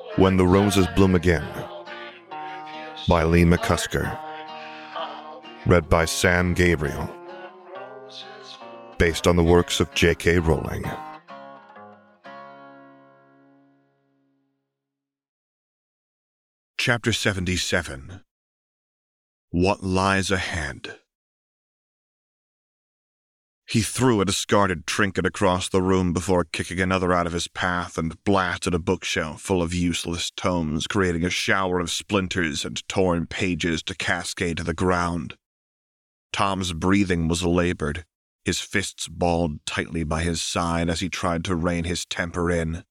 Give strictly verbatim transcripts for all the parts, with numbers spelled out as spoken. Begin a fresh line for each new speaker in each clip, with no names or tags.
When the Roses Bloom Again by Lee McCusker. Read by Sam Gabriel. Based on the works of J K Rowling. Chapter seventy-seven. What Lies Ahead. He threw a discarded trinket across the room before kicking another out of his path and blasted a bookshelf full of useless tomes, creating a shower of splinters and torn pages to cascade to the ground. Tom's breathing was labored, his fists balled tightly by his side as he tried to rein his temper in.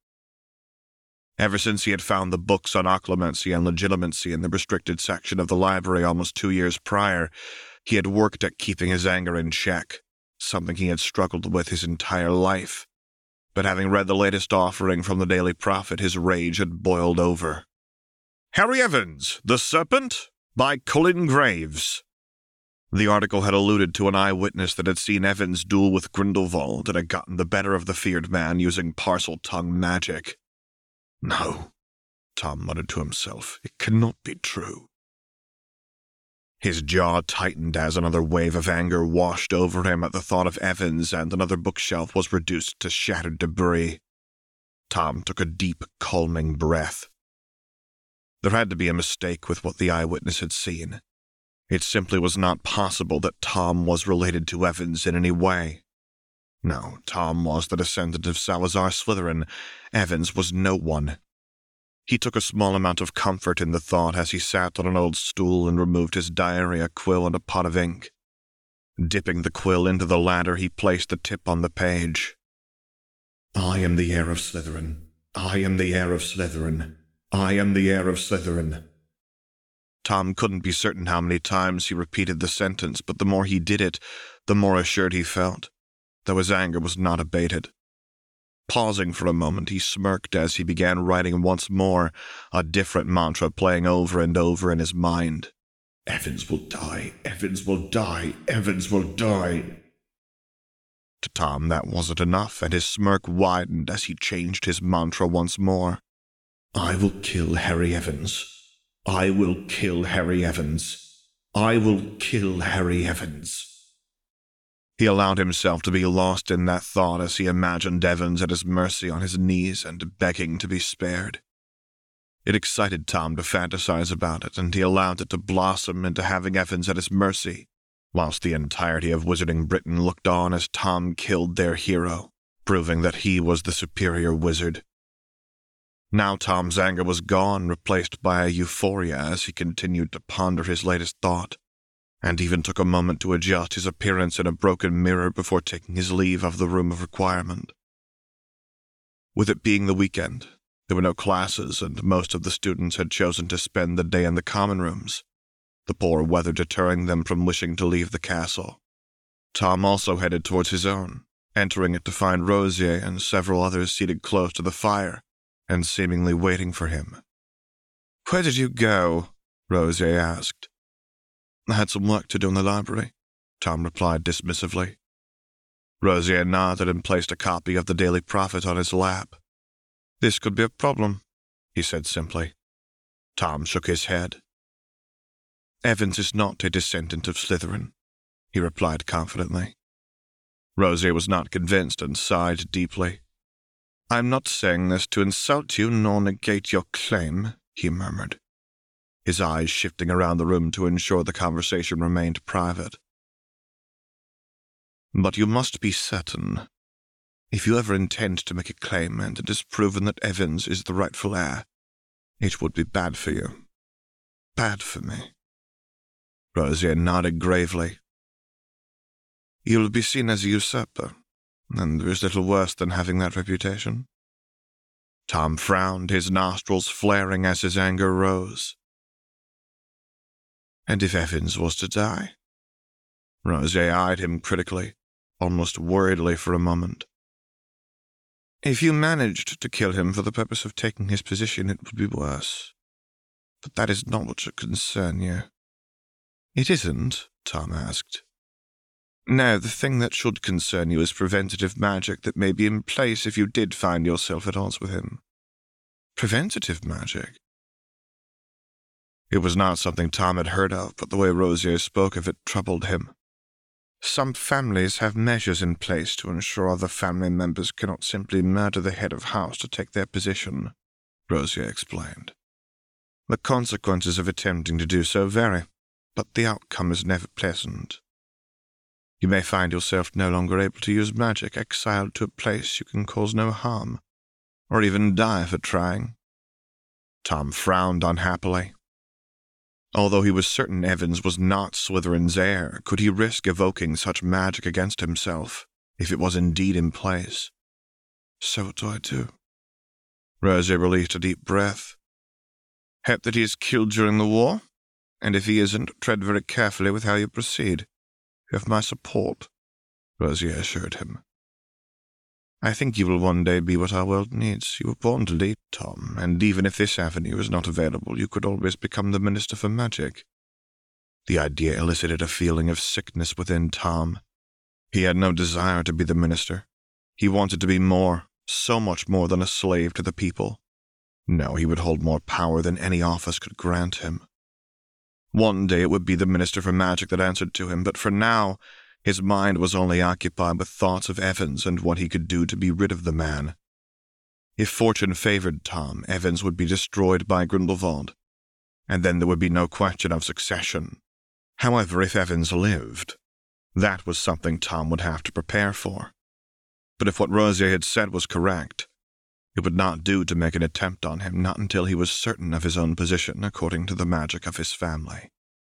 Ever since he had found the books on occlumency and legitimacy in the restricted section of the library almost two years prior, he had worked at keeping his anger in check, something he had struggled with his entire life. But having read the latest offering from the Daily Prophet, his rage had boiled over. Harry Evans, The Serpent, by Colin Graves. The article had alluded to an eyewitness that had seen Evans duel with Grindelwald and had gotten the better of the feared man using Parseltongue magic. No, Tom muttered to himself, it cannot be true. His jaw tightened as another wave of anger washed over him at the thought of Evans, and another bookshelf was reduced to shattered debris. Tom took a deep, calming breath. There had to be a mistake with what the eyewitness had seen. It simply was not possible that Tom was related to Evans in any way. No, Tom was the descendant of Salazar Slytherin. Evans was no one. He took a small amount of comfort in the thought as he sat on an old stool and removed his diary, a quill, and a pot of ink. Dipping the quill into the latter, he placed the tip on the page. I am the heir of Slytherin. I am the heir of Slytherin. I am the heir of Slytherin. Tom couldn't be certain how many times he repeated the sentence, but the more he did it, the more assured he felt, though his anger was not abated. Pausing for a moment, he smirked as he began writing once more, a different mantra playing over and over in his mind. Evans will die, Evans will die, Evans will die. To Tom, that wasn't enough, and his smirk widened as he changed his mantra once more. I will kill Harry Evans. I will kill Harry Evans. I will kill Harry Evans. He allowed himself to be lost in that thought as he imagined Evans at his mercy on his knees and begging to be spared. It excited Tom to fantasize about it, and he allowed it to blossom into having Evans at his mercy, whilst the entirety of Wizarding Britain looked on as Tom killed their hero, proving that he was the superior wizard. Now Tom's anger was gone, replaced by a euphoria as he continued to ponder his latest thought, and even took a moment to adjust his appearance in a broken mirror before taking his leave of the room of requirement. With it being the weekend, there were no classes, and most of the students had chosen to spend the day in the common rooms, the poor weather deterring them from wishing to leave the castle. Tom also headed towards his own, entering it to find Rosier and several others seated close to the fire, and seemingly waiting for him. "Where did you go?" Rosier asked. "I had some work to do in the library," Tom replied dismissively. Rosier nodded and placed a copy of the Daily Prophet on his lap. "This could be a problem," he said simply. Tom shook his head. "Evans is not a descendant of Slytherin," he replied confidently. Rosier was not convinced and sighed deeply. "I'm not saying this to insult you nor negate your claim," he murmured, his eyes shifting around the room to ensure the conversation remained private. "But you must be certain. If you ever intend to make a claim and it is proven that Evans is the rightful heir, it would be bad for you. Bad for me." Rosier nodded gravely. "You'll be seen as a usurper, and there is little worse than having that reputation." Tom frowned, his nostrils flaring as his anger rose. "And if Evans was to die?" Rosier eyed him critically, almost worriedly for a moment. "If you managed to kill him for the purpose of taking his position, it would be worse. But that is not what should concern you." "It isn't?" Tom asked. "No, the thing that should concern you is preventative magic that may be in place if you did find yourself at odds with him. Preventative magic? It was not something Tom had heard of, but the way Rosier spoke of it troubled him. Some families have measures in place to ensure other family members cannot simply murder the head of house to take their position, Rosier explained. The consequences of attempting to do so vary, but the outcome is never pleasant. You may find yourself no longer able to use magic, exiled to a place you can cause no harm, or even die for trying. Tom frowned unhappily. Although he was certain Evans was not Slytherin's heir, could he risk evoking such magic against himself, if it was indeed in place? So what do I do? Rosier released a deep breath. Hope that he is killed during the war, and if he isn't, tread very carefully with how you proceed. You have my support, Rosier assured him. I think you will one day be what our world needs. You were born to lead, Tom, and even if this avenue is not available, you could always become the Minister for Magic. The idea elicited a feeling of sickness within Tom. He had no desire to be the minister. He wanted to be more, so much more than a slave to the people. No, he would hold more power than any office could grant him. One day it would be the Minister for Magic that answered to him, but for now, his mind was only occupied with thoughts of Evans and what he could do to be rid of the man. If fortune favored Tom, Evans would be destroyed by Grindelwald, and then there would be no question of succession. However, if Evans lived, that was something Tom would have to prepare for. But if what Rosier had said was correct, it would not do to make an attempt on him, not until he was certain of his own position according to the magic of his family.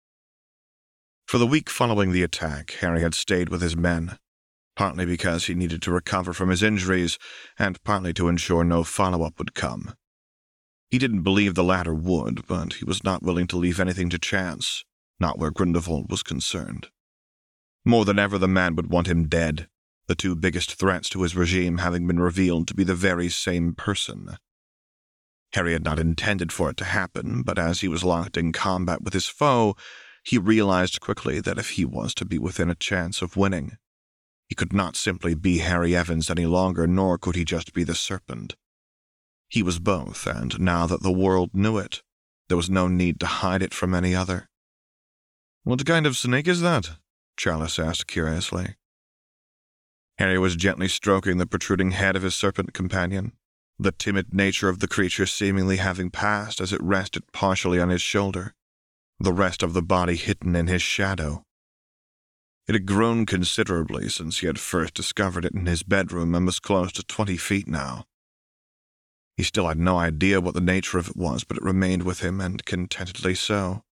For the week following the attack, Harry had stayed with his men, partly because he needed to recover from his injuries, and partly to ensure no follow-up would come. He didn't believe the latter would, but he was not willing to leave anything to chance, not where Grindelwald was concerned. More than ever, the man would want him dead, the two biggest threats to his regime having been revealed to be the very same person. Harry had not intended for it to happen, but as he was locked in combat with his foe, he realized quickly that if he was to be within a chance of winning, he could not simply be Harry Evans any longer, nor could he just be the Serpent. He was both, and now that the world knew it, there was no need to hide it from any other. "What kind of snake is that?" Charles asked curiously. Harry was gently stroking the protruding head of his serpent companion, the timid nature of the creature seemingly having passed as it rested partially on his shoulder, the rest of the body hidden in his shadow. It had grown considerably since he had first discovered it in his bedroom and was close to twenty feet now. He still had no idea what the nature of it was, but it remained with him, and contentedly so.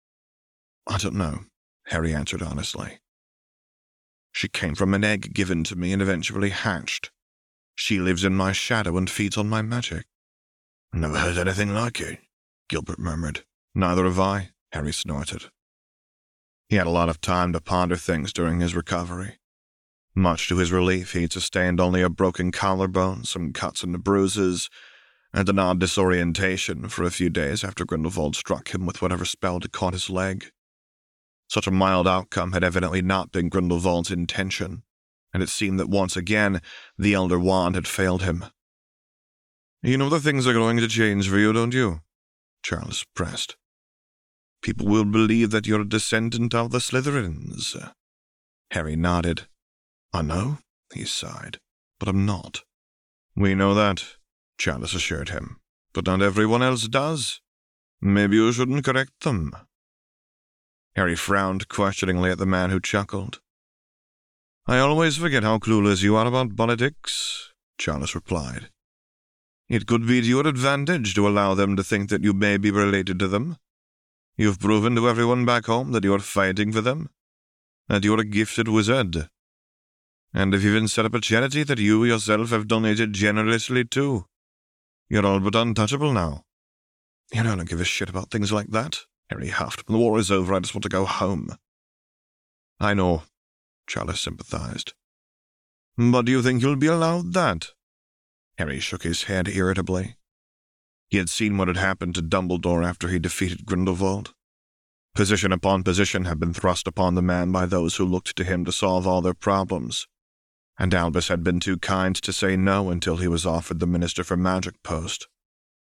"I don't know," Harry answered honestly. "She came from an egg given to me and eventually hatched. She lives in my shadow and feeds on my magic." "Never heard anything like it," Gilbert murmured. "Neither have I," Harry snorted. He had a lot of time to ponder things during his recovery. Much to his relief, he'd sustained only a broken collarbone, some cuts and bruises, and an odd disorientation for a few days after Grindelwald struck him with whatever spell had caught his leg. Such a mild outcome had evidently not been Grindelwald's intention, and it seemed that once again the Elder Wand had failed him. "You know that things are going to change for you, don't you?" Charles pressed. "People will believe that you're a descendant of the Slytherins." Harry nodded. "I know," he sighed, "but I'm not." "We know that," Charles assured him, "but not everyone else does. Maybe you shouldn't correct them." Harry frowned questioningly at the man who chuckled. "I always forget how clueless you are about politics," Charles replied. "It could be to your advantage to allow them to think that you may be related to them. You've proven to everyone back home that you're fighting for them, that you're a gifted wizard. And if you've even set up a charity that you yourself have donated generously to, you're all but untouchable now." "You know, I don't give a shit about things like that," Harry huffed. "When the war is over, I just want to go home." "I know," Charles sympathized. "But do you think you'll be allowed that?" Harry shook his head irritably. He had seen what had happened to Dumbledore after he defeated Grindelwald. Position upon position had been thrust upon the man by those who looked to him to solve all their problems, and Albus had been too kind to say no until he was offered the Minister for Magic post.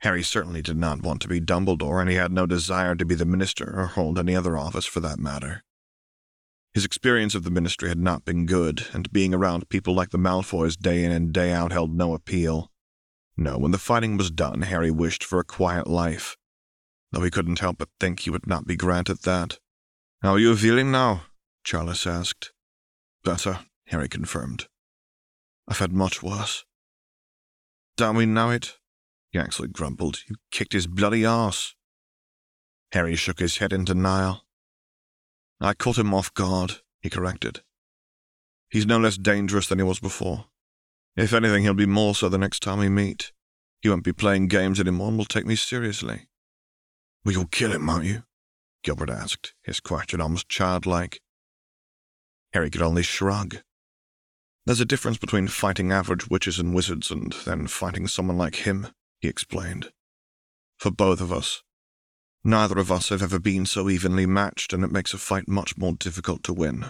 Harry certainly did not want to be Dumbledore, and he had no desire to be the Minister or hold any other office for that matter. His experience of the Ministry had not been good, and being around people like the Malfoys day in and day out held no appeal. No, when the fighting was done, Harry wished for a quiet life, though he couldn't help but think he would not be granted that. "How are you feeling now?" Charles asked. "Better," Harry confirmed. "I've had much worse." "Don't we know it?" Yaxley grumbled. "You kicked his bloody arse." Harry shook his head in denial. "I caught him off guard," he corrected. "He's no less dangerous than he was before. If anything, he'll be more so the next time we meet. He won't be playing games anymore and will take me seriously." "Well, you'll kill him, won't you?" Gilbert asked, his question almost childlike. Harry could only shrug. "There's a difference between fighting average witches and wizards and then fighting someone like him," he explained. "For both of us. Neither of us have ever been so evenly matched, and it makes a fight much more difficult to win.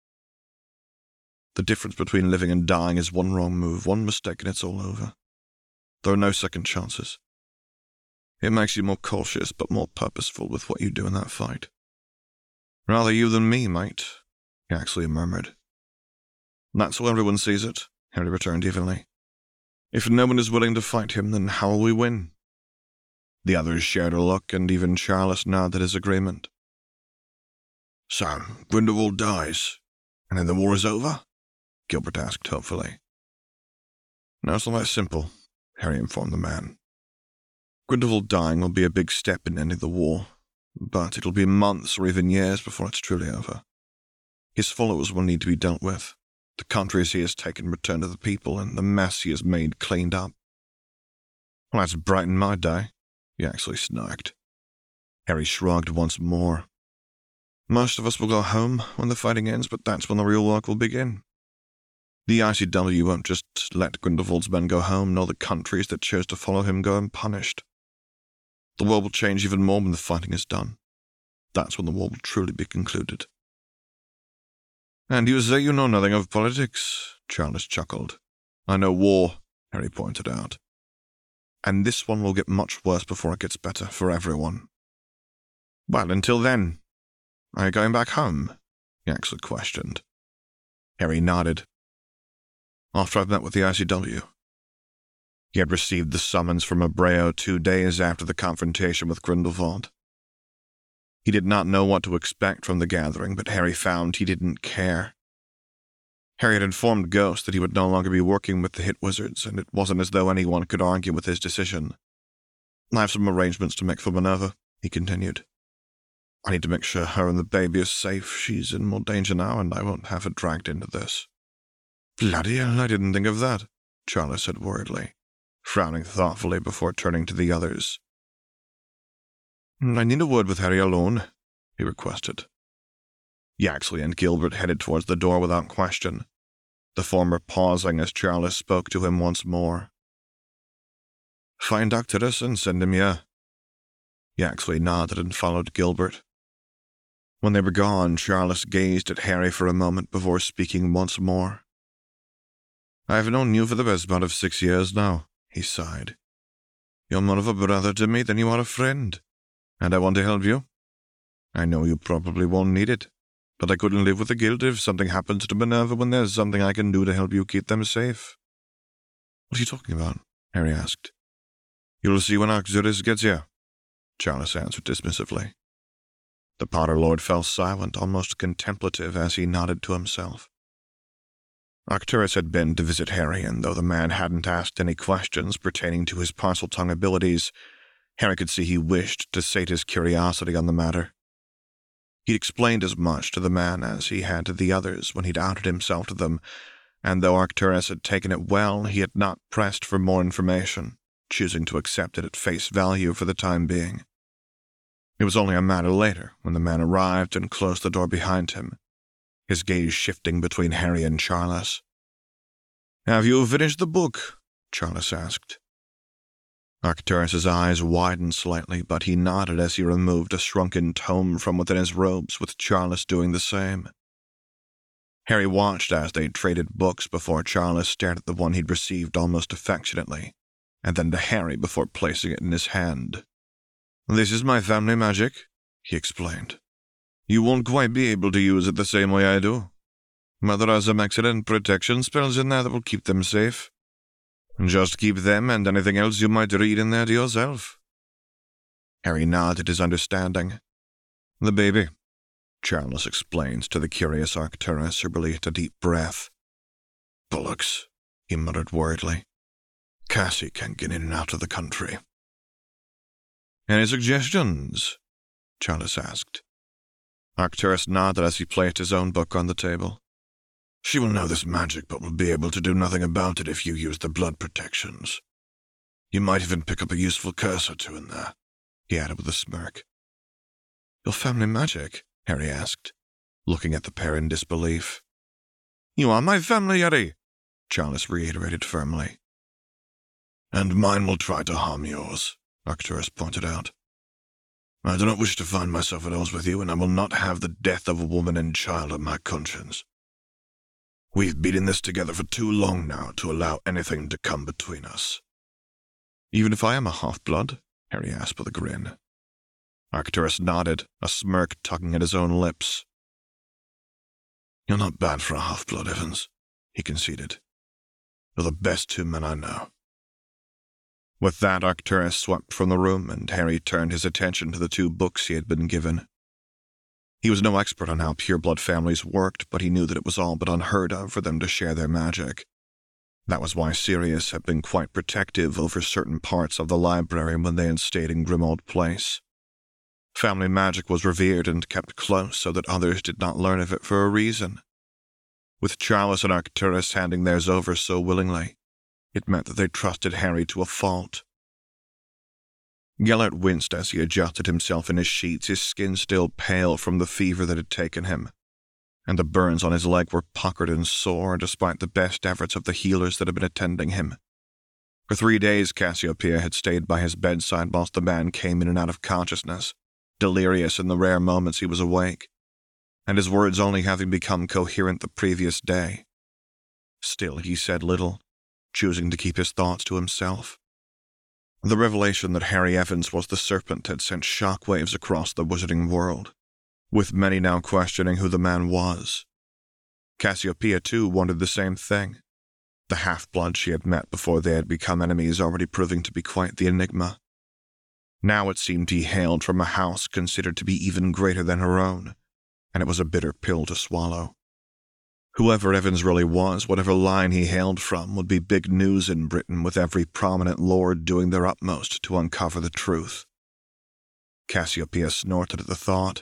The difference between living and dying is one wrong move, one mistake, and it's all over. There are no second chances. It makes you more cautious, but more purposeful with what you do in that fight." "Rather you than me, mate," Yaxley murmured. "That's how everyone sees it," Harry returned evenly. "If no one is willing to fight him, then how will we win?" The others shared a look, and even Charles nodded his agreement. "So, Grindelwald dies, and then the war is over?" Gilbert asked hopefully. "No, it's not that simple," Harry informed the man. "Grindelwald dying will be a big step in ending the war, but it'll be months or even years before it's truly over. His followers will need to be dealt with, the countries he has taken returned to the people, and the mess he has made cleaned up." "Well, that's brightened my day," Yaxley snarked. Harry shrugged once more. "Most of us will go home when the fighting ends, but that's when the real work will begin. The I C W won't just let Grindelwald's men go home, nor the countries that chose to follow him go unpunished. The world will change even more when the fighting is done. That's when the war will truly be concluded." "And you say you know nothing of politics," Charles chuckled. "I know war," Harry pointed out. "And this one will get much worse before it gets better for everyone." "Well, until then, are you going back home?" Yaxley questioned. Harry nodded. "After I've met with the I C W. He had received the summons from Abreu two days after the confrontation with Grindelwald. He did not know what to expect from the gathering, but Harry found he didn't care. Harry had informed Ghost that he would no longer be working with the Hit Wizards, and it wasn't as though anyone could argue with his decision. "I have some arrangements to make for Minerva," he continued. "I need to make sure her and the baby are safe. She's in more danger now, and I won't have her dragged into this." "Bloody hell, I didn't think of that," Charles said worriedly, frowning thoughtfully before turning to the others. "I need a word with Harry alone," he requested. Yaxley and Gilbert headed towards the door without question, the former pausing as Charles spoke to him once more. "Find Arcturus and send him here." Yaxley nodded and followed Gilbert. When they were gone, Charles gazed at Harry for a moment before speaking once more. "I have known you for the best part of six years now," he sighed. "You're more of a brother to me than you are a friend, and I want to help you. I know you probably won't need it, but I couldn't live with the guilt if something happens to Minerva when there's something I can do to help you keep them safe." "What are you talking about?" Harry asked. "You'll see when Arcturus gets here," Charles answered dismissively. The Potter Lord fell silent, almost contemplative, as he nodded to himself. Arcturus had been to visit Harry, and though the man hadn't asked any questions pertaining to his Parseltongue abilities, Harry could see he wished to sate his curiosity on the matter. He'd explained as much to the man as he had to the others when he'd outed himself to them, and though Arcturus had taken it well, he had not pressed for more information, choosing to accept it at face value for the time being. It was only a matter later when the man arrived and closed the door behind him, his gaze shifting between Harry and Charles. "Have you finished the book?" Charles asked. Arcturus's eyes widened slightly, but he nodded as he removed a shrunken tome from within his robes, with Charles doing the same. Harry watched as they traded books before Charles stared at the one he'd received almost affectionately, and then to Harry before placing it in his hand. "This is my family magic," he explained. "You won't quite be able to use it the same way I do. But there are some excellent protection spells in there that will keep them safe. Just keep them and anything else you might read in there to yourself." Harry nodded his understanding. "The baby," Charles explained to the curious Arcturus, who breathed a deep breath. "Bollocks," he muttered worriedly. "Cassie can't get in and out of the country." "Any suggestions?" Charles asked. Arcturus nodded as he placed his own book on the table. "She will know this magic, but will be able to do nothing about it if you use the blood protections. You might even pick up a useful curse or two in there," he added with a smirk. "Your family magic?" Harry asked, looking at the pair in disbelief. "You are my family, Harry," Charles reiterated firmly. "And mine will try to harm yours," Arcturus pointed out. "I do not wish to find myself at odds with you, and I will not have the death of a woman and child on my conscience. We've been in this together for too long now to allow anything to come between us." "Even if I am a half-blood?" Harry asked with a grin. Arcturus nodded, a smirk tugging at his own lips. "You're not bad for a half-blood, Evans," he conceded. "You're the best two men I know." With that, Arcturus swept from the room, and Harry turned his attention to the two books he had been given. He was no expert on how pureblood families worked, but he knew that it was all but unheard of for them to share their magic. That was why Sirius had been quite protective over certain parts of the library when they had stayed in Grimmauld Place. Family magic was revered and kept close so that others did not learn of it for a reason. With Charles and Arcturus handing theirs over so willingly, it meant that they trusted Harry to a fault. Gellert winced as he adjusted himself in his sheets, his skin still pale from the fever that had taken him, and the burns on his leg were puckered and sore despite the best efforts of the healers that had been attending him. For three days Cassiopeia had stayed by his bedside whilst the man came in and out of consciousness, delirious in the rare moments he was awake, and his words only having become coherent the previous day. Still he said little, choosing to keep his thoughts to himself. The revelation that Harry Evans was the Serpent had sent shockwaves across the wizarding world, with many now questioning who the man was. Cassiopeia, too, wondered the same thing, the half-blood she had met before they had become enemies already proving to be quite the enigma. Now it seemed he hailed from a house considered to be even greater than her own, and it was a bitter pill to swallow. Whoever Evans really was, whatever line he hailed from, would be big news in Britain, with every prominent lord doing their utmost to uncover the truth. Cassiopeia snorted at the thought.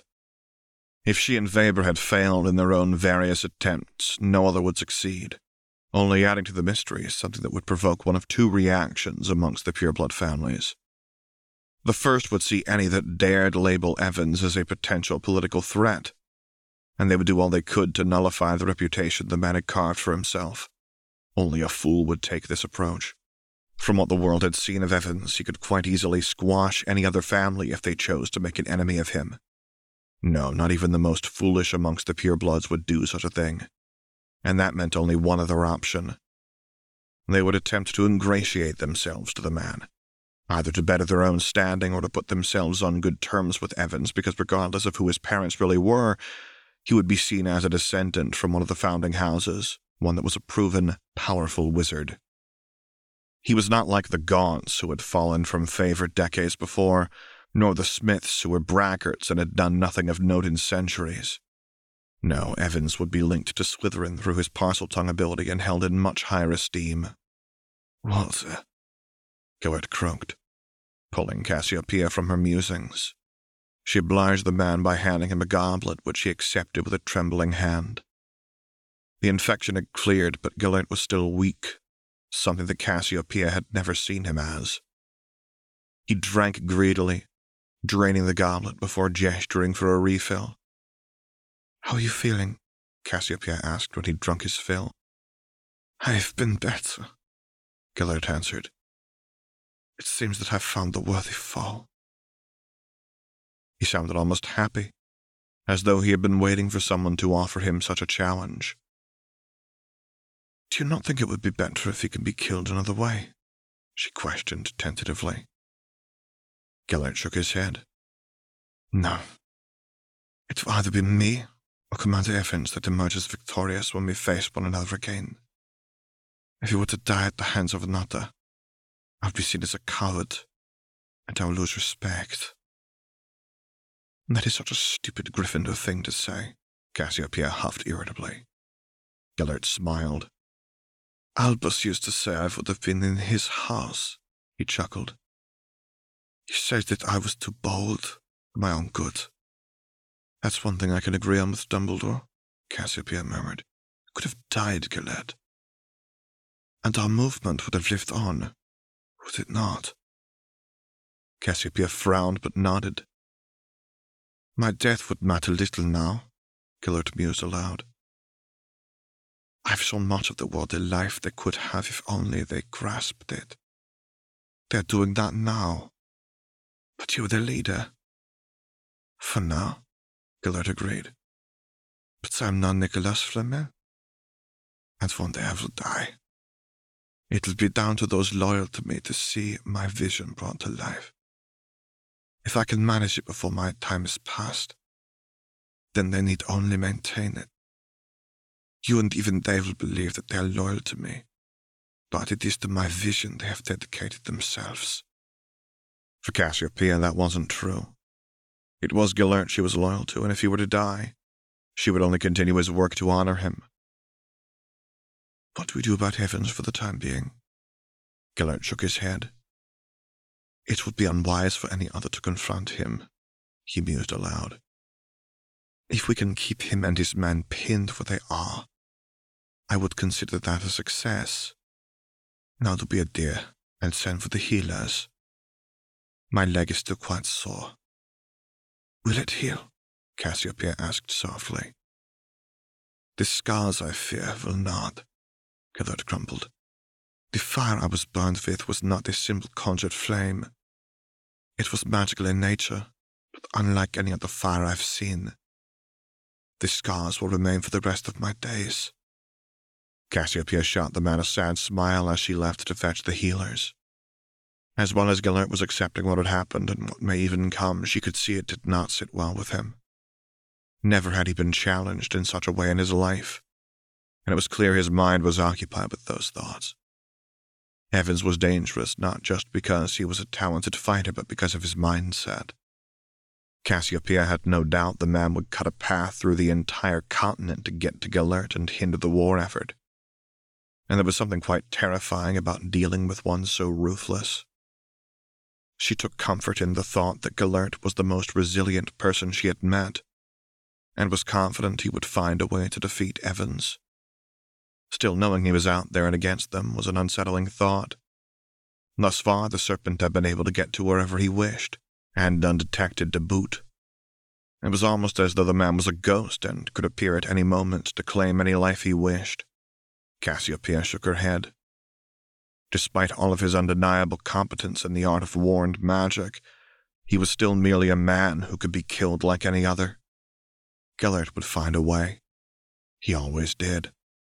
If she and Weber had failed in their own various attempts, no other would succeed, only adding to the mystery something that would provoke one of two reactions amongst the pureblood families. The first would see any that dared label Evans as a potential political threat, and they would do all they could to nullify the reputation the man had carved for himself. Only a fool would take this approach. From what the world had seen of Evans, he could quite easily squash any other family if they chose to make an enemy of him. No, not even the most foolish amongst the purebloods would do such a thing, and that meant only one other option. They would attempt to ingratiate themselves to the man, either to better their own standing or to put themselves on good terms with Evans, because regardless of who his parents really were, he would be seen as a descendant from one of the founding houses, one that was a proven, powerful wizard. He was not like the Gaunts who had fallen from favor decades before, nor the Smiths who were braggarts and had done nothing of note in centuries. No, Evans would be linked to Slytherin through his Parseltongue ability and held in much higher esteem. "Walter," Gellert croaked, pulling Cassiopeia from her musings. She obliged the man by handing him a goblet, which he accepted with a trembling hand. The infection had cleared, but Gellert was still weak, something that Cassiopeia had never seen him as. He drank greedily, draining the goblet before gesturing for a refill. "How are you feeling?" Cassiopeia asked when he'd drunk his fill. "I've been better," Gellert answered. "It seems that I've found the worthy foe." He sounded almost happy, as though he had been waiting for someone to offer him such a challenge. "Do you not think it would be better if he can be killed another way?" she questioned tentatively. Gellert shook his head. No. It will either be me or Commander Evans that emerges victorious when we face one another again. If you were to die at the hands of another, I would be seen as a coward, and I will lose respect. That is such a stupid Gryffindor thing to say, Cassiopeia huffed irritably. Gellert smiled. Albus used to say I would have been in his house, he chuckled. He said that I was too bold for my own good. That's one thing I can agree on with Dumbledore, Cassiopeia murmured. You could have died, Gellert. And our movement would have lived on, would it not? Cassiopeia frowned but nodded. My death would matter little now, Gellert mused aloud. I've shown much of the world a life they could have if only they grasped it. They're doing that now. But you're the leader. For now, Gellert agreed. But I'm not Nicholas Flamel. And one day I will die. It'll be down to those loyal to me to see my vision brought to life. If I can manage it before my time is past, then they need only maintain it. You and even they will believe that they are loyal to me, but it is to my vision they have dedicated themselves. For Cassiopeia, that wasn't true. It was Gellert she was loyal to, and if he were to die, she would only continue his work to honor him. What do we do about Evans for the time being? Gellert shook his head. It would be unwise for any other to confront him, he mused aloud. If we can keep him and his men pinned where they are, I would consider that a success. Now to be a dear and send for the healers. My leg is still quite sore. Will it heal? Cassiopeia asked softly. The scars, I fear, will not, Gellert grumbled. The fire I was burned with was not a simple conjured flame. It was magical in nature, but unlike any other fire I've seen. The scars will remain for the rest of my days. Cassiopeia shot the man a sad smile as she left to fetch the healers. As well as Gellert was accepting what had happened and what may even come, she could see it did not sit well with him. Never had he been challenged in such a way in his life, and it was clear his mind was occupied with those thoughts. Evans was dangerous not just because he was a talented fighter, but because of his mindset. Cassiopeia had no doubt the man would cut a path through the entire continent to get to Gellert and hinder the war effort. And there was something quite terrifying about dealing with one so ruthless. She took comfort in the thought that Gellert was the most resilient person she had met, and was confident he would find a way to defeat Evans. Still, knowing he was out there and against them was an unsettling thought. Thus far, the serpent had been able to get to wherever he wished, and undetected to boot. It was almost as though the man was a ghost and could appear at any moment to claim any life he wished. Cassiopeia shook her head. Despite all of his undeniable competence in the art of war and magic, he was still merely a man who could be killed like any other. Gellert would find a way. He always did.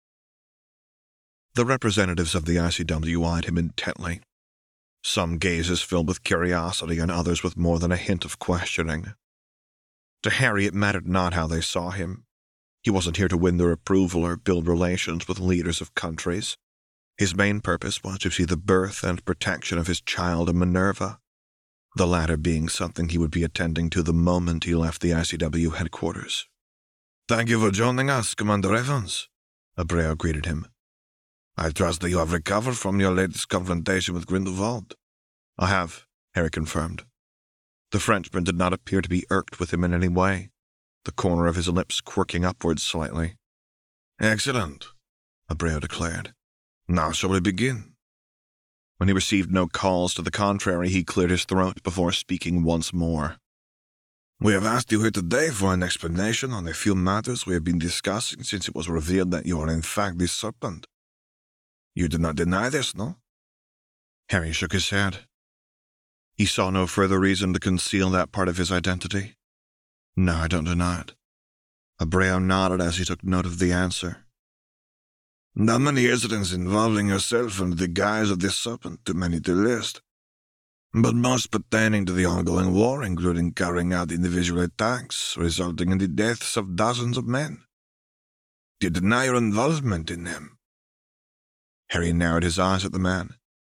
The representatives of the I C W eyed him intently, some gazes filled with curiosity and others with more than a hint of questioning. To Harry it mattered not how they saw him. He wasn't here to win their approval or build relations with leaders of countries. His main purpose was to see the birth and protection of his child and Minerva, the latter being something he would be attending to the moment he left the I C W headquarters. "Thank you for joining us, Commander Evans," Abreu greeted him. "I trust that you have recovered from your latest confrontation with Grindelwald." "I have," Harry confirmed. The Frenchman did not appear to be irked with him in any way, the corner of his lips quirking upwards slightly. "Excellent," Abreu declared. "Now shall we begin?" When he received no calls to the contrary, he cleared his throat before speaking once more. "We have asked you here today for an explanation on a few matters we have been discussing since it was revealed that you are in fact the serpent. You do not deny this, no?" Harry shook his head. He saw no further reason to conceal that part of his identity. "No, I don't deny it." Abreu nodded as he took note of the answer. Not many incidents involving yourself and the guise of the serpent, too many to list. But most pertaining to the ongoing war, including carrying out individual attacks, resulting in the deaths of dozens of men. Do you deny your involvement in them? Harry narrowed his eyes at the man.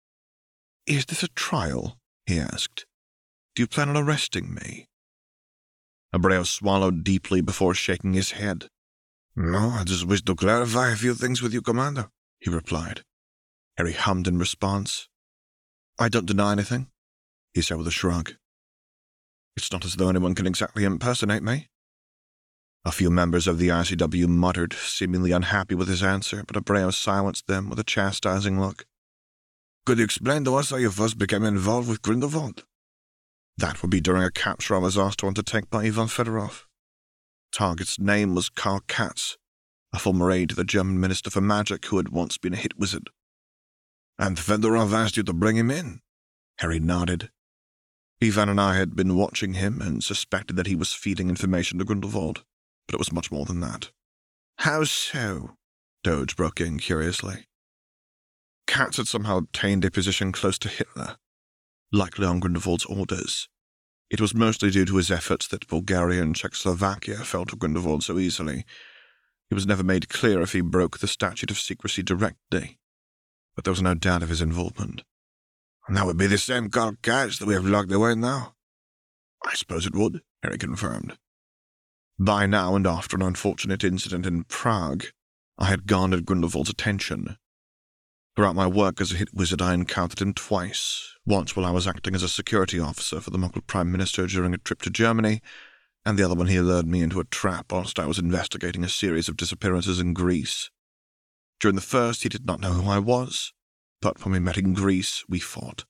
Is this a trial? He asked. Do you plan on arresting me? Abreu swallowed deeply before shaking his head. No, I just wish to clarify a few things with you, Commander, he replied. Harry hummed in response. I don't deny anything, he said with a shrug. It's not as though anyone can exactly impersonate me. A few members of the I C W muttered, seemingly unhappy with his answer, but Abreu silenced them with a chastising look. Could you explain to us how you first became involved with Grindelwald? That would be during a capture I was asked to undertake by Ivan Fedorov. Target's name was Karl Katz, a former aide to the German Minister for Magic who had once been a hit wizard. And Fedorov asked you to bring him in? Harry nodded. Ivan and I had been watching him and suspected that he was feeding information to Grindelwald, but it was much more than that. How so? Doge broke in curiously. Katz had somehow obtained a position close to Hitler, likely on Grindelwald's orders. It was mostly due to his efforts that Bulgaria and Czechoslovakia fell to Grindelwald so easily. It was never made clear if he broke the statute of secrecy directly, but there was no doubt of his involvement. And that would be the same Karl Katz that we have locked away now? I suppose it would, Harry confirmed. By now, and after an unfortunate incident in Prague, I had garnered Grindelwald's attention. Throughout my work as a hit wizard, I encountered him twice, once while I was acting as a security officer for the Muggle Prime Minister during a trip to Germany, and the other when he lured me into a trap whilst I was investigating a series of disappearances in Greece. During the first, he did not know who I was, but when we met in Greece, we fought.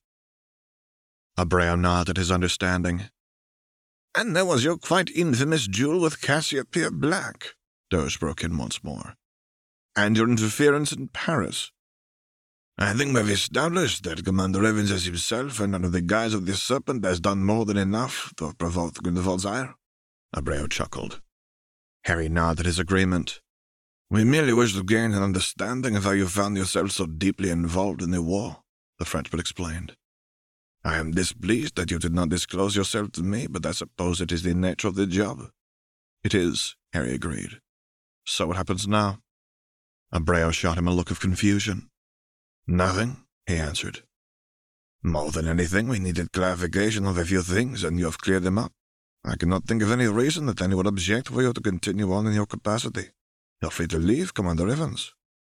Abreu nodded his understanding. And there was your quite infamous duel with Cassiopeia Black, Doge broke in once more. And your interference in Paris. I think we've established that Commander Evans as himself and under the guise of the serpent has done more than enough to have provoked Grindelwald's ire. Abreu chuckled. Harry nodded his agreement. We merely wish to gain an understanding of how you found yourself so deeply involved in the war, the Frenchman explained. I am displeased that you did not disclose yourself to me, but I suppose it is the nature of the job. It is, Harry agreed. So what happens now? Abreu shot him a look of confusion. Nothing, he answered. More than anything, we needed clarification of a few things, and you have cleared them up. I cannot think of any reason that anyone would object for you to continue on in your capacity. You're free to leave, Commander Evans.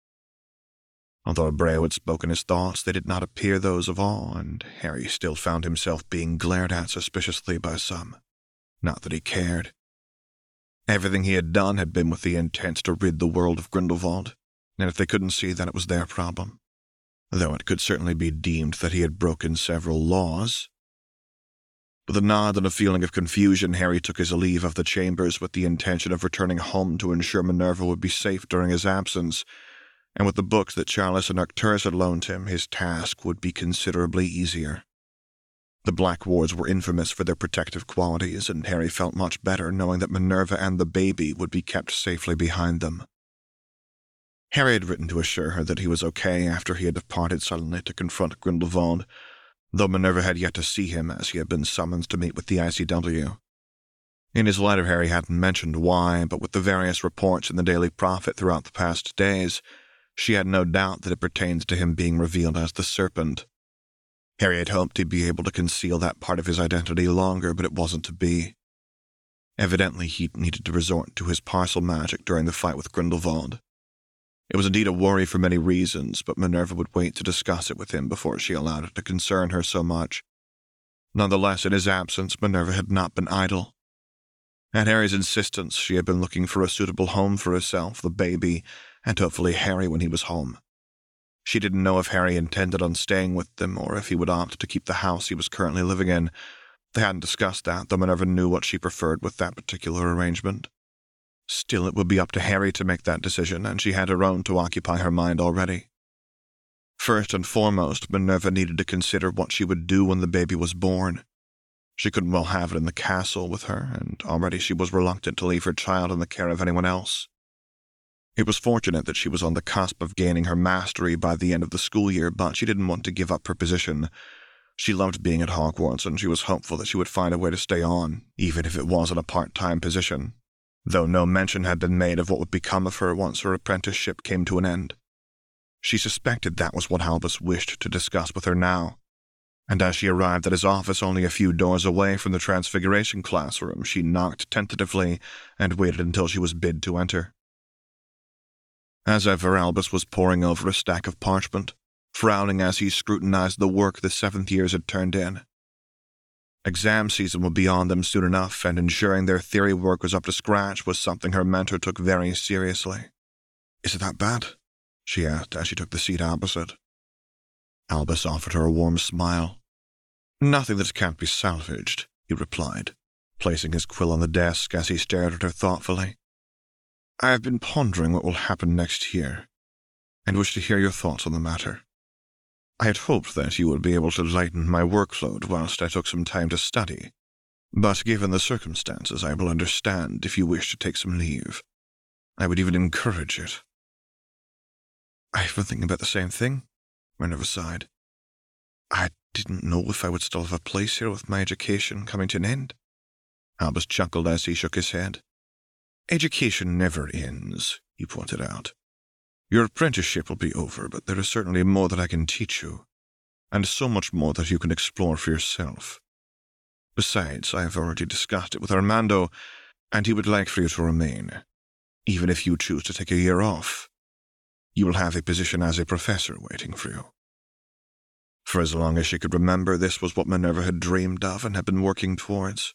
Although Abreu had spoken his thoughts, they did not appear those of awe, and Harry still found himself being glared at suspiciously by some. Not that he cared. Everything he had done had been with the intent to rid the world of Grindelwald, and if they couldn't see that, it was their problem. Though it could certainly be deemed that he had broken several laws. With a nod and a feeling of confusion, Harry took his leave of the chambers with the intention of returning home to ensure Minerva would be safe during his absence, and with the books that Charles and Arcturus had loaned him, his task would be considerably easier. The Black Wards were infamous for their protective qualities, and Harry felt much better knowing that Minerva and the baby would be kept safely behind them. Harry had written to assure her that he was okay after he had departed suddenly to confront Grindelwald, though Minerva had yet to see him as he had been summoned to meet with the I C W. In his letter, Harry hadn't mentioned why, but with the various reports in the Daily Prophet throughout the past days, she had no doubt that it pertained to him being revealed as the Serpent. Harry had hoped he'd be able to conceal that part of his identity longer, but it wasn't to be. Evidently, he needed to resort to his parcel magic during the fight with Grindelwald. It was indeed a worry for many reasons, but Minerva would wait to discuss it with him before she allowed it to concern her so much. Nonetheless, in his absence, Minerva had not been idle. At Harry's insistence, she had been looking for a suitable home for herself, the baby, and hopefully Harry when he was home. She didn't know if Harry intended on staying with them or if he would opt to keep the house he was currently living in. They hadn't discussed that, though Minerva knew what she preferred with that particular arrangement. Still, it would be up to Harry to make that decision, and she had her own to occupy her mind already. First and foremost, Minerva needed to consider what she would do when the baby was born. She couldn't well have it in the castle with her, and already she was reluctant to leave her child in the care of anyone else. It was fortunate that she was on the cusp of gaining her mastery by the end of the school year, but she didn't want to give up her position. She loved being at Hogwarts, and she was hopeful that she would find a way to stay on, even if it was in a part-time position, though no mention had been made of what would become of her once her apprenticeship came to an end. She suspected that was what Albus wished to discuss with her now, and as she arrived at his office only a few doors away from the Transfiguration classroom, she knocked tentatively and waited until she was bid to enter. As ever, Albus was poring over a stack of parchment, frowning as he scrutinized the work the seventh years had turned in. Exam season would be on them soon enough, and ensuring their theory work was up to scratch was something her mentor took very seriously. "Is it that bad?" she asked as she took the seat opposite. Albus offered her a warm smile. "Nothing that can't be salvaged," he replied, placing his quill on the desk as he stared at her thoughtfully. "I have been pondering what will happen next year, and wish to hear your thoughts on the matter. I had hoped that you would be able to lighten my workload whilst I took some time to study, but given the circumstances, I will understand if you wish to take some leave. I would even encourage it." "I've been thinking about the same thing," Minerva sighed. "I didn't know if I would still have a place here with my education coming to an end." Albus chuckled as he shook his head. "Education never ends," he pointed out. "Your apprenticeship will be over, but there is certainly more that I can teach you, and so much more that you can explore for yourself. Besides, I have already discussed it with Armando, and he would like for you to remain, even if you choose to take a year off. You will have a position as a professor waiting for you." For as long as she could remember, this was what Minerva had dreamed of and had been working towards.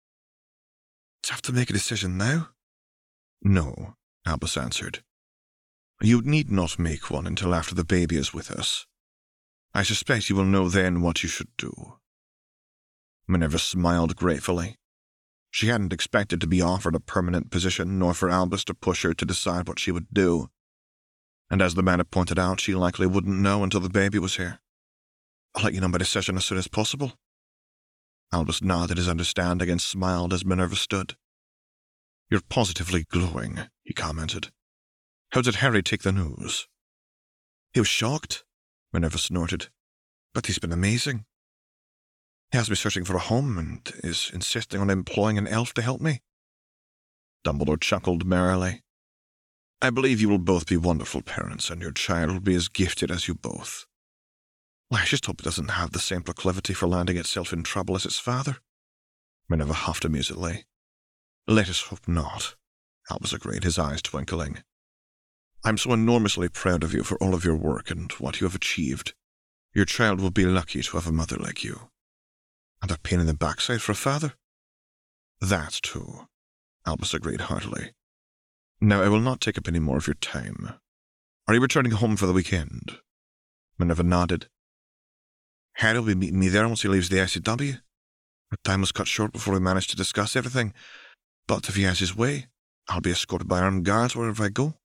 "Do I have to make a decision now?" "No," Albus answered. "You need not make one until after the baby is with us. I suspect you will know then what you should do." Minerva smiled gratefully. She hadn't expected to be offered a permanent position, nor for Albus to push her to decide what she would do. And as the man had pointed out, she likely wouldn't know until the baby was here. "I'll let you know my decision as soon as possible." Albus nodded his understanding and smiled as Minerva stood. "You're positively glowing," he commented. "How did Harry take the news?" "He was shocked," Minerva snorted. "But he's been amazing. He has me searching for a home and is insisting on employing an elf to help me." Dumbledore chuckled merrily. "I believe you will both be wonderful parents, and your child will be as gifted as you both. Well, I just hope it doesn't have the same proclivity for landing itself in trouble as its father." Minerva huffed amusedly. "Let us hope not," Albus agreed, his eyes twinkling. "I'm so enormously proud of you for all of your work and what you have achieved. Your child will be lucky to have a mother like you. And a pain in the backside for a father?" "That too," Albus agreed heartily. "Now, I will not take up any more of your time. Are you returning home for the weekend?" Minerva nodded. "Harry will be meeting me there once he leaves the I C W. Our time was cut short before we managed to discuss everything, but if he has his way, I'll be escorted by armed guards wherever I go."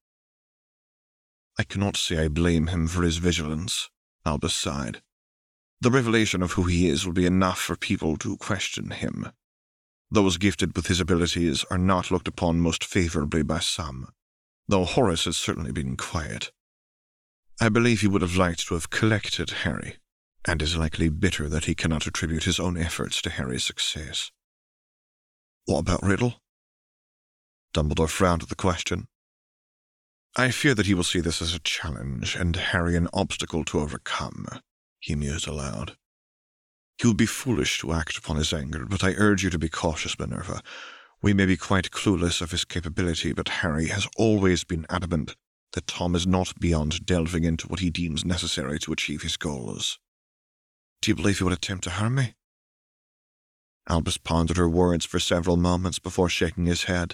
"I cannot say I blame him for his vigilance," Albus sighed. "The revelation of who he is will be enough for people to question him. Those gifted with his abilities are not looked upon most favorably by some, though Horace has certainly been quiet. I believe he would have liked to have collected Harry, and is likely bitter that he cannot attribute his own efforts to Harry's success." "What about Riddle?" Dumbledore frowned at the question. "I fear that he will see this as a challenge, and Harry an obstacle to overcome," he mused aloud. "He would be foolish to act upon his anger, but I urge you to be cautious, Minerva. We may be quite clueless of his capability, but Harry has always been adamant that Tom is not beyond delving into what he deems necessary to achieve his goals." "Do you believe he would attempt to harm me?" Albus pondered her words for several moments before shaking his head.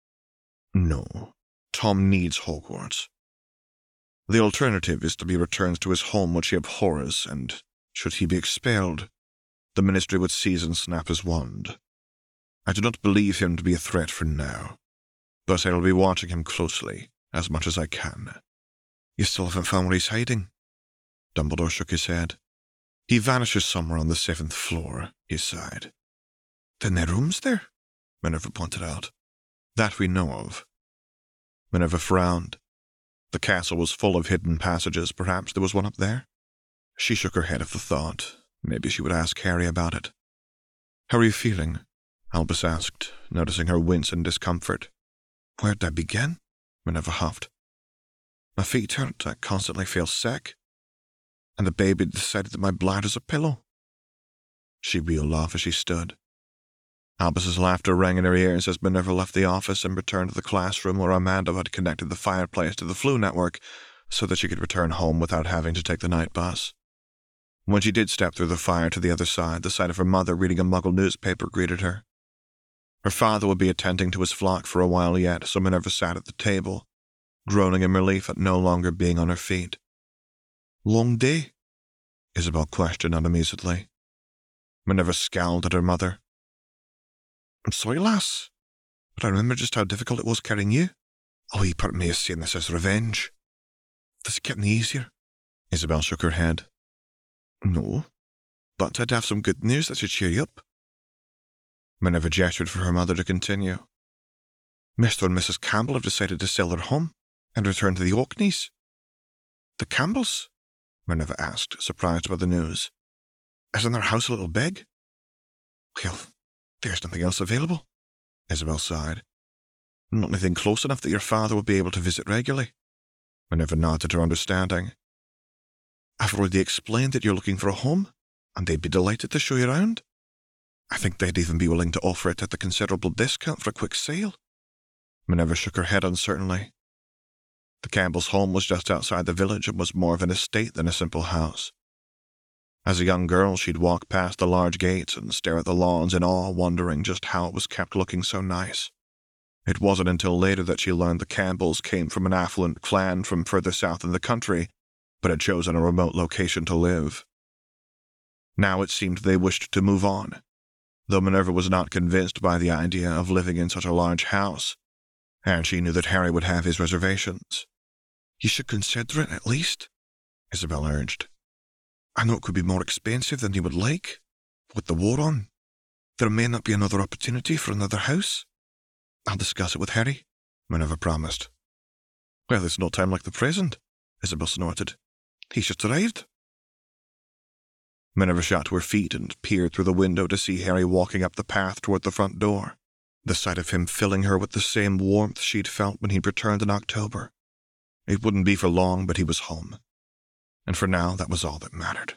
"No, Tom needs Hogwarts. The alternative is to be returned to his home which he abhors, and should he be expelled, the Ministry would seize and snap his wand. I do not believe him to be a threat for now, but I will be watching him closely, as much as I can." "You still haven't found where he's hiding?" Dumbledore shook his head. "He vanishes somewhere on the seventh floor," he sighed. "Then their room's there?" Minerva pointed out. "That we know of." Minerva frowned. The castle was full of hidden passages. Perhaps there was one up there? She shook her head at the thought. Maybe she would ask Harry about it. "How are you feeling?" Albus asked, noticing her wince in discomfort. "Where'd I begin?" Minerva huffed. "My feet hurt, I constantly feel sick. And the baby decided that my bladder's a pillow." She reeled off as she stood. Albus's laughter rang in her ears as Minerva left the office and returned to the classroom where Amanda had connected the fireplace to the Flu network so that she could return home without having to take the night bus. When she did step through the fire to the other side, the sight of her mother reading a Muggle newspaper greeted her. Her father would be attending to his flock for a while yet, so Minerva sat at the table, groaning in relief at no longer being on her feet. "Long day?" Isabel questioned unamusedly. Minerva scowled at her mother. "I'm sorry, lass, but I remember just how difficult it was carrying you. A wee part of me is seeing this as revenge. Does it get any easier?" Isabel shook her head. "No, but I'd have some good news that should cheer you up." Minerva gestured for her mother to continue. "Mister and Missus Campbell have decided to sell their home and return to the Orkneys." "The Campbells?" Minerva asked, surprised by the news. "Isn't their house a little big?" "Well, there's nothing else available," Isabel sighed. "Not anything close enough that your father will be able to visit regularly." Minerva nodded her understanding. "I've already explained that you're looking for a home, and they'd be delighted to show you around. I think they'd even be willing to offer it at a considerable discount for a quick sale." Minerva shook her head uncertainly. The Campbell's home was just outside the village and was more of an estate than a simple house. As a young girl, she'd walk past the large gates and stare at the lawns in awe, wondering just how it was kept looking so nice. It wasn't until later that she learned the Campbells came from an affluent clan from further south in the country, but had chosen a remote location to live. Now it seemed they wished to move on, though Minerva was not convinced by the idea of living in such a large house, and she knew that Harry would have his reservations. "You should consider it, at least," Isabel urged. "I know it could be more expensive than you would like, but with the war on, there may not be another opportunity for another house." "I'll discuss it with Harry," Minerva promised. "Well, there's no time like the present," Isabel snorted. "He's just arrived." Minerva shot to her feet and peered through the window to see Harry walking up the path toward the front door, the sight of him filling her with the same warmth she'd felt when he'd returned in October. It wouldn't be for long, but he was home. And for now, that was all that mattered.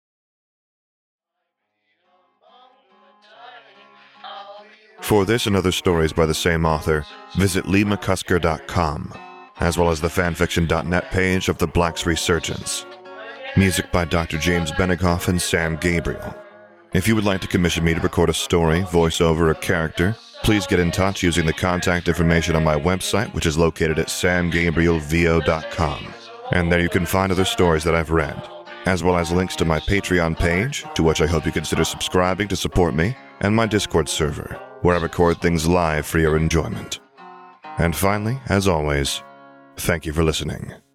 For this and other stories by the same author, visit lee mccusker dot com, as well as the fanfiction dot net page of The Black's Resurgence. Music by Doctor James Benegoff and Sam Gabriel. If you would like to commission me to record a story, voiceover, or character, please get in touch using the contact information on my website, which is located at sam gabriel v o dot com. And there you can find other stories that I've read, as well as links to my Patreon page, to which I hope you consider subscribing to support me, and my Discord server, where I record things live for your enjoyment. And finally, as always, thank you for listening.